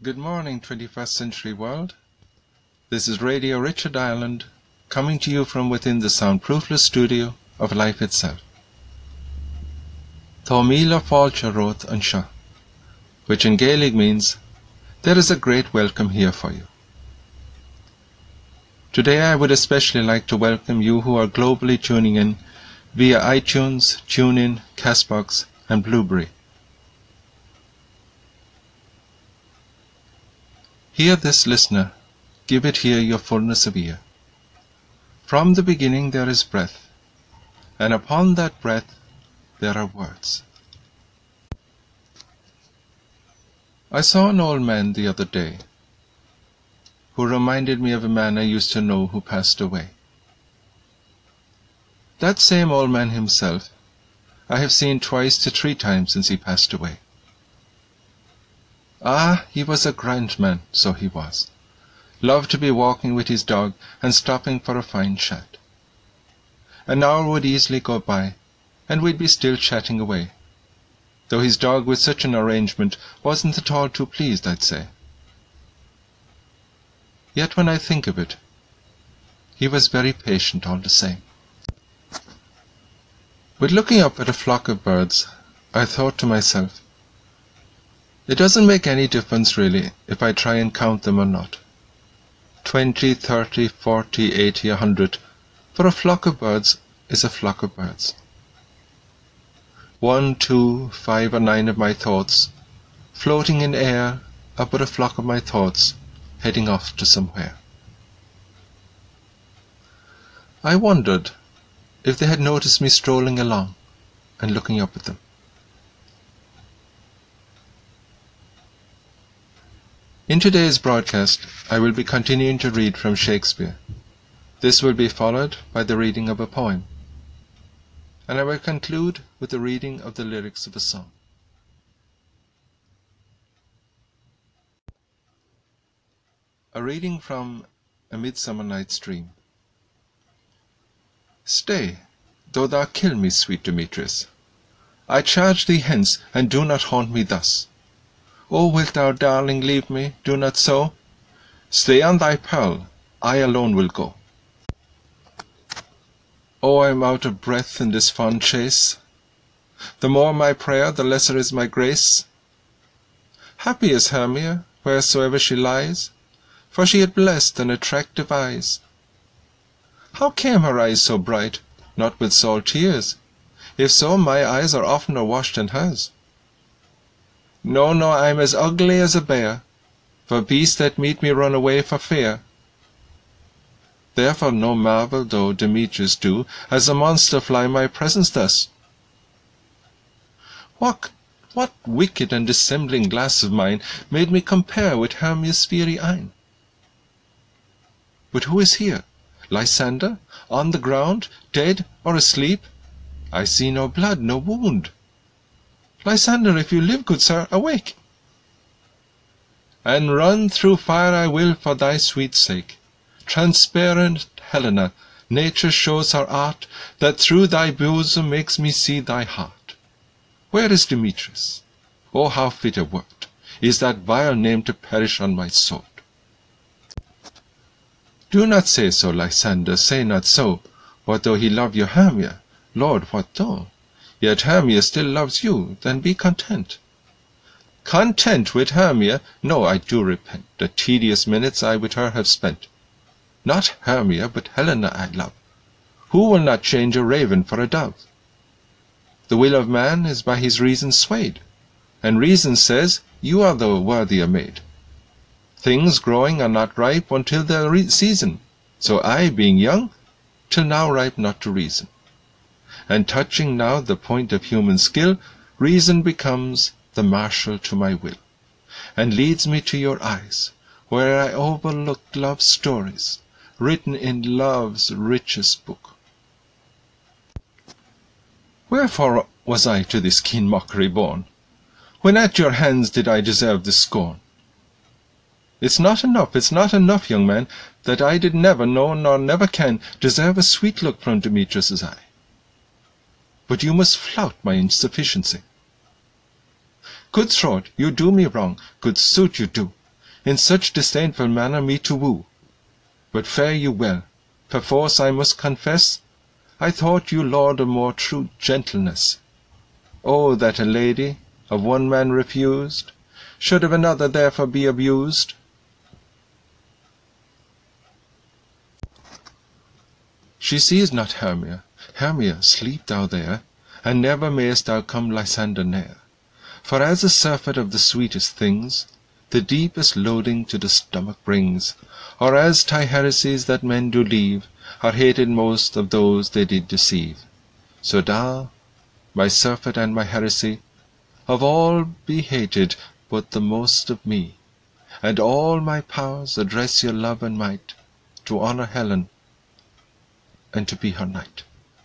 Good morning, 21st century world. This is Radio Richard Ireland, coming to you from within the soundproofless studio of life itself. Tá míle fáilte rót anseo, which in Gaelic means, there is a great welcome here for you. Today I would especially like to welcome you who are globally tuning in via iTunes, TuneIn, Castbox, and Blueberry. Hear this, listener, give it here your fullness of ear. From the beginning there is breath, and upon that breath there are words. I saw an old man the other day who reminded me of a man I used to know who passed away. That same old man himself I have seen 2 to 3 times since he passed away. Ah, he was a grand man, so he was. Loved to be walking with his dog and stopping for a fine chat. An hour would easily go by, and we'd be still chatting away, though his dog with such an arrangement wasn't at all too pleased, I'd say. Yet when I think of it, he was very patient all the same. With looking up at a flock of birds, I thought to myself, it doesn't make any difference really if I try and count them or not. 20, 30, 40, 80, 100, for a flock of birds is a flock of birds. 1, 2, 5, or 9 of my thoughts, floating in air, are but a flock of my thoughts, heading off to somewhere. I wondered if they had noticed me strolling along and looking up at them. In today's broadcast, I will be continuing to read from Shakespeare. This will be followed by the reading of a poem, and I will conclude with the reading of the lyrics of a song. A reading from A Midsummer Night's Dream. Stay, though thou kill me, sweet Demetrius. I charge thee hence, and do not haunt me thus. O wilt thou, darling, leave me? Do not so. Stay on thy pearl, I alone will go. O, I am out of breath in this fond chase. The more my prayer, the lesser is my grace. Happy is Hermia, wheresoever she lies, for she had blessed and attractive eyes. How came her eyes so bright? Not with salt tears. If so, my eyes are oftener washed than hers. No, no, I'm as ugly as a bear, for beasts that meet me run away for fear. Therefore no marvel though Demetrius do, as a monster fly my presence thus. What wicked and dissembling glass of mine made me compare with Hermia's fiery eyne? But who is here? Lysander, on the ground, dead or asleep? I see no blood, no wound. Lysander, if you live, good sir, awake. And run through fire I will for thy sweet sake. Transparent Helena, nature shows her art, that through thy bosom makes me see thy heart. Where is Demetrius? Oh, how fit a word is that vile name to perish on my sword. Do not say so, Lysander, say not so. What though he love your Hermia? Lord, what though? Yet Hermia still loves you, then be content. Content with Hermia? No, I do repent the tedious minutes I with her have spent. Not Hermia, but Helena I love. Who will not change a raven for a dove? The will of man is by his reason swayed, and reason says you are the worthier maid. Things growing are not ripe until their season, so I, being young, till now ripe not to reason. And touching now the point of human skill, reason becomes the marshal to my will, and leads me to your eyes, where I overlooked love's stories, written in love's richest book. Wherefore was I to this keen mockery born? When at your hands did I deserve this scorn? It's not enough, young man, that I did never know, nor never can, deserve a sweet look from Demetrius's eye. But you must flout my insufficiency. Good throat, you do me wrong, good suit you do. in such disdainful manner me to woo. But fare you well, perforce I must confess, I thought you lord of more true gentleness. Oh, that a lady, of one man refused, should of another therefore be abused! She sees not Hermia. Hermia, sleep thou there, and never mayst thou come Lysander near. For as a surfeit of the sweetest things the deepest loading to the stomach brings, or as tie heresies that men do leave are hated most of those they did deceive, so thou, my surfeit and my heresy, of all be hated but the most of me, and all my powers address your love and might to honour Helen and to be her knight.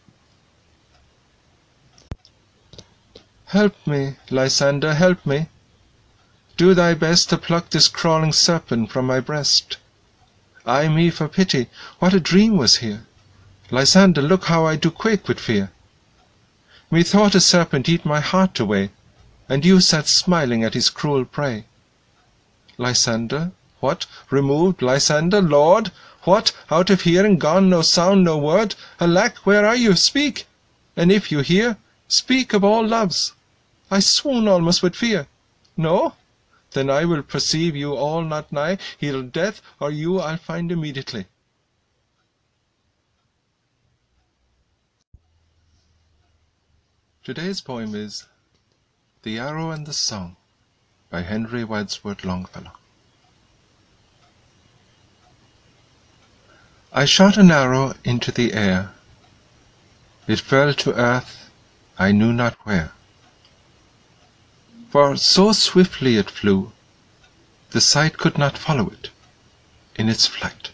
Help me, Lysander, help me. Do thy best to pluck this crawling serpent from my breast. Ay me, for pity, what a dream was here! Lysander, look how I do quake with fear. Methought a serpent eat my heart away, and you sat smiling at his cruel prey. Lysander, what, removed, Lysander, Lord? What, out of hearing, gone, no sound, no word? Alack, where are you? Speak! And if you hear, speak of all loves. I swoon almost with fear. No? Then I will perceive you all not nigh, either death or you I'll find immediately. Today's poem is The Arrow and the Song by Henry Wadsworth Longfellow. I shot an arrow into the air. It fell to earth, I knew not where. For so swiftly it flew, the sight could not follow it in its flight.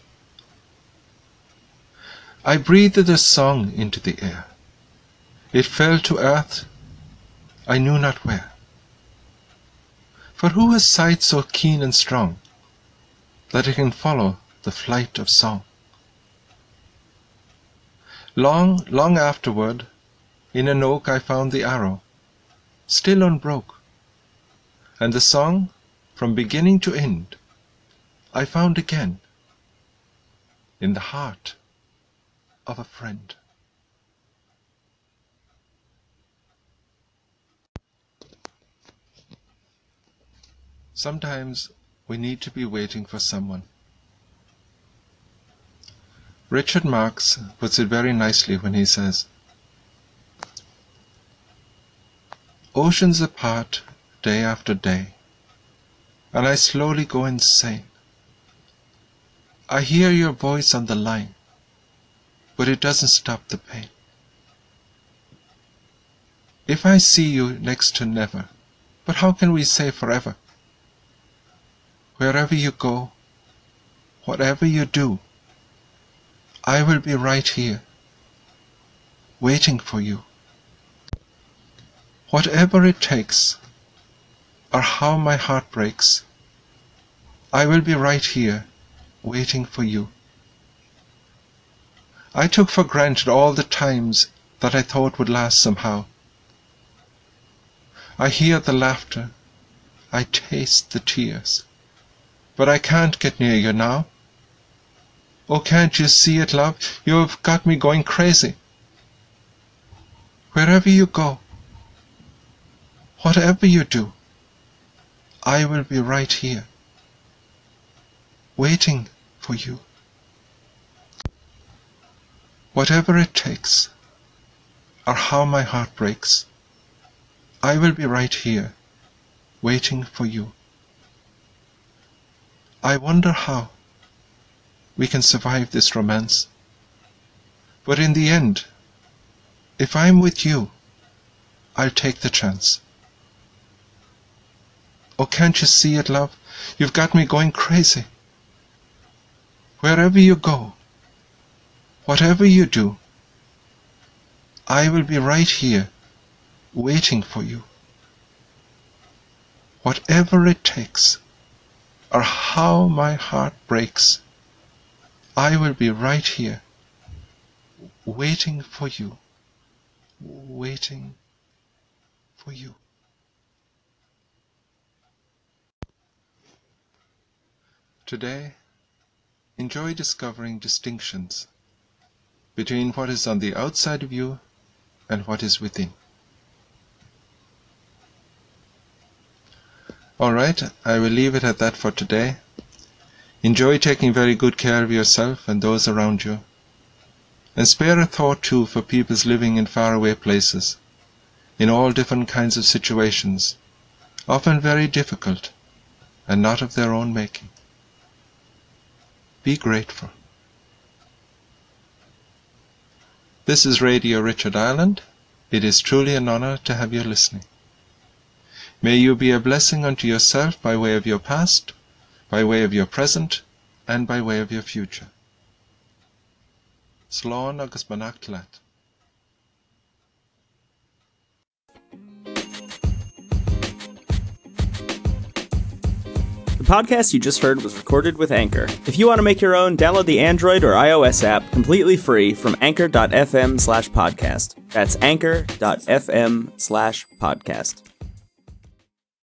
I breathed a song into the air. It fell to earth, I knew not where. For who has sight so keen and strong that it can follow the flight of song? Long, long afterward, in an oak I found the arrow, still unbroke, and the song, from beginning to end, I found again in the heart of a friend. Sometimes we need to be waiting for someone. Richard Marx puts it very nicely when he says, "Oceans apart, day after day, and I slowly go insane. I hear your voice on the line, but it doesn't stop the pain. If I see you, next to never, but how can we say forever? Wherever you go, whatever you do, I will be right here, waiting for you. Whatever it takes, or how my heart breaks, I will be right here, waiting for you." I took for granted all the times that I thought would last somehow. I hear the laughter, I taste the tears, but I can't get near you now. Oh, can't you see it, love? You have got me going crazy. Wherever you go, whatever you do, I will be right here, waiting for you. Whatever it takes, or how my heart breaks, I will be right here, waiting for you. I wonder how we can survive this romance. But in the end, if I'm with you, I'll take the chance. Oh, can't you see it, love? You've got me going crazy. Wherever you go, whatever you do, I will be right here, waiting for you. Whatever it takes, or how my heart breaks, I will be right here, waiting for you, waiting for you. Today, enjoy discovering distinctions between what is on the outside of you and what is within. Alright, I will leave it at that for today. Enjoy taking very good care of yourself and those around you. And spare a thought too for peoples living in faraway places, in all different kinds of situations, often very difficult and not of their own making. Be grateful. This is Radio Richard Ireland. It is truly an honor to have you listening. May you be a blessing unto yourself by way of your past, by way of your present, and by way of your future. Slán agus Beannacht Leat. The podcast you just heard was recorded with Anchor. If you want to make your own, download the Android or iOS app completely free from anchor.fm/podcast. That's anchor.fm/podcast.